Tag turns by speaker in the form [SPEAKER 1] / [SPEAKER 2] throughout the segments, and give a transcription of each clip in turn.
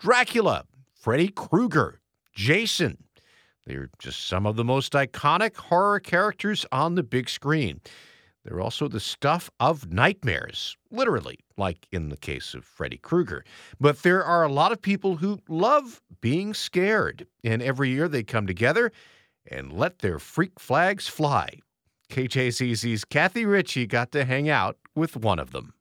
[SPEAKER 1] Dracula, Freddy Krueger, Jason. They're just some of the most iconic horror characters on the big screen. They're also the stuff of nightmares, literally, like in the case of Freddy Krueger. But there are a lot of people who love being scared, and every year they come together and let their freak flags fly. KJZZ's Kathy Ritchie got to hang out with one of them.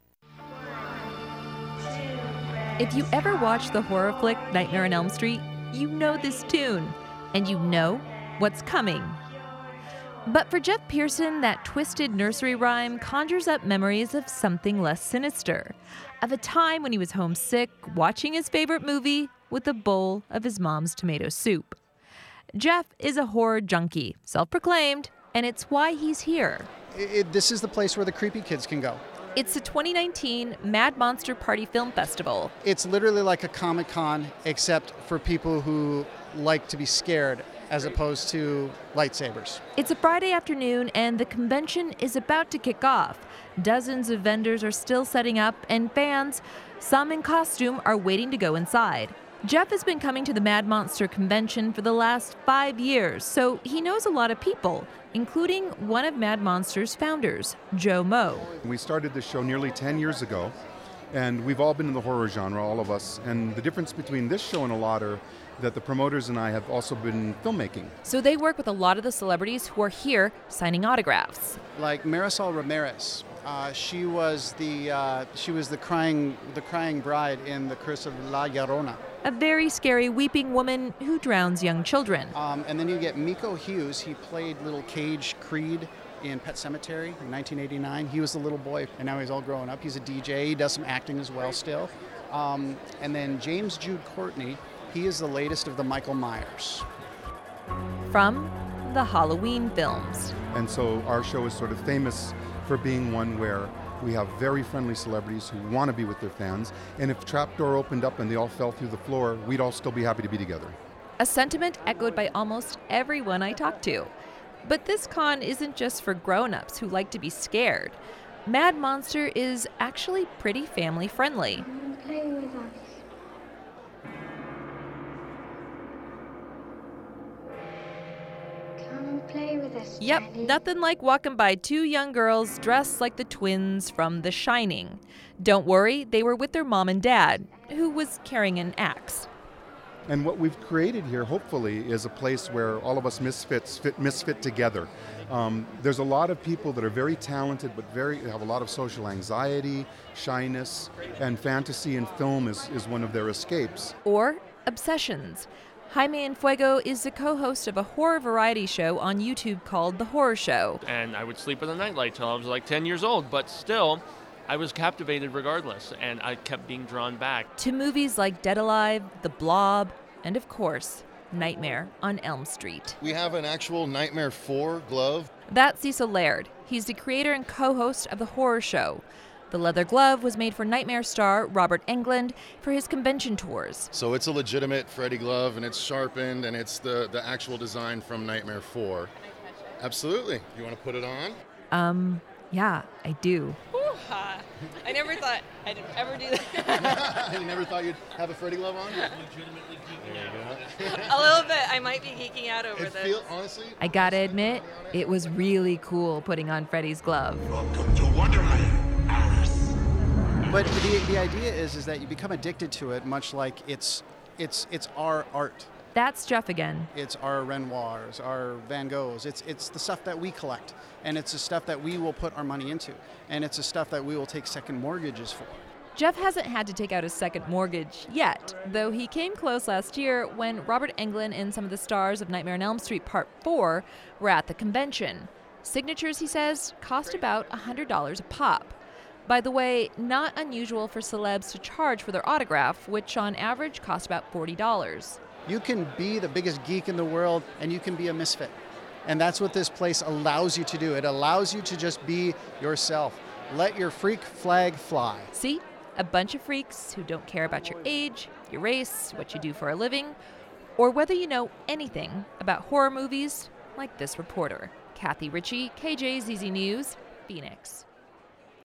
[SPEAKER 2] If you ever watched the horror flick Nightmare on Elm Street, you know this tune, and you know what's coming. But for Jeff Pearson, that twisted nursery rhyme conjures up memories of something less sinister, of a time when he was homesick, watching his favorite movie with a bowl of his mom's tomato soup. Jeff is a horror junkie, self-proclaimed, and it's why he's here.
[SPEAKER 3] This is the place where the creepy kids can go.
[SPEAKER 2] It's the 2019 Mad Monster Party Film Festival.
[SPEAKER 3] It's literally like a Comic-Con, except for people who like to be scared as opposed to lightsabers.
[SPEAKER 2] It's a Friday afternoon, and the convention is about to kick off. Dozens of vendors are still setting up, and fans, some in costume, are waiting to go inside. Jeff has been coming to the Mad Monster convention for the last 5 years, so he knows a lot of people, including one of Mad Monster's founders, Joe Moe.
[SPEAKER 4] We started this show nearly 10 years ago, and we've all been in the horror genre, all of us. And the difference between this show and a lot are that the promoters and I have also been filmmaking.
[SPEAKER 2] So they work with a lot of the celebrities who are here signing autographs.
[SPEAKER 3] Like Marisol Ramirez. She was the crying bride in The Curse of La Llorona.
[SPEAKER 2] A very scary weeping woman who drowns young children.
[SPEAKER 3] And then you get Miko Hughes. He played little Cage Creed in Pet Sematary in 1989. He was the little boy, and now he's all grown up. He's a DJ. He does some acting as well still. And then James Jude Courtney. He is the latest of the Michael Myers.
[SPEAKER 2] From the Halloween films.
[SPEAKER 4] And so our show is sort of famous for being one where we have very friendly celebrities who want to be with their fans. And if Trapdoor opened up and they all fell through the floor, we'd all still be happy to be together.
[SPEAKER 2] A sentiment echoed by almost everyone I talked to. But this con isn't just for grown-ups who like to be scared. Mad Monster is actually pretty family-friendly.
[SPEAKER 5] Play with us. Play with us,
[SPEAKER 2] Yep,
[SPEAKER 5] Daddy.
[SPEAKER 2] nothing like walking by two young girls dressed like the twins from The Shining. Don't worry, they were with their mom and dad, who was carrying an axe.
[SPEAKER 4] And what we've created here, hopefully, is a place where all of us misfit together. There's a lot of people that are very talented, but have a lot of social anxiety, shyness, and fantasy and film is one of their escapes.
[SPEAKER 2] Or obsessions. Jaime Enfuego is the co-host of a horror variety show on YouTube called The Horror Show.
[SPEAKER 6] And I would sleep with a nightlight till I was like 10 years old, but still, I was captivated regardless, and I kept being drawn back.
[SPEAKER 2] To movies like Dead Alive, The Blob, and of course, Nightmare on Elm Street.
[SPEAKER 7] We have an actual Nightmare 4 glove.
[SPEAKER 2] That's Cecil Laird. He's the creator and co-host of The Horror Show. The leather glove was made for Nightmare star Robert Englund for his convention tours.
[SPEAKER 7] So it's a legitimate Freddy glove, and it's sharpened, and it's the actual design from Nightmare 4. Absolutely. You want to put it on?
[SPEAKER 2] Yeah, I do.
[SPEAKER 8] I never thought I'd ever do that.
[SPEAKER 7] You never thought you'd have a Freddy glove on?
[SPEAKER 6] Legitimately geeking out.
[SPEAKER 8] A little bit. I might be geeking out over this.
[SPEAKER 7] Honestly,
[SPEAKER 2] I gotta admit, it was really cool putting on Freddy's glove.
[SPEAKER 9] Welcome to Wonderland, Alice.
[SPEAKER 3] But the idea is that you become addicted to it, much like it's our art.
[SPEAKER 2] That's Jeff again.
[SPEAKER 3] It's our Renoirs, our Van Goghs. It's the stuff that we collect, and it's the stuff that we will put our money into, and it's the stuff that we will take second mortgages for.
[SPEAKER 2] Jeff hasn't had to take out a second mortgage yet, though he came close last year when Robert Englund and some of the stars of Nightmare on Elm Street Part 4 were at the convention. Signatures, he says, cost about $100 a pop. By the way, not unusual for celebs to charge for their autograph, which on average costs about $40.
[SPEAKER 3] You can be the biggest geek in the world, and you can be a misfit. And that's what this place allows you to do. It allows you to just be yourself. Let your freak flag fly.
[SPEAKER 2] See? A bunch of freaks who don't care about your age, your race, what you do for a living, or whether you know anything about horror movies like this reporter. Kathy Ritchie, KJZZ News, Phoenix.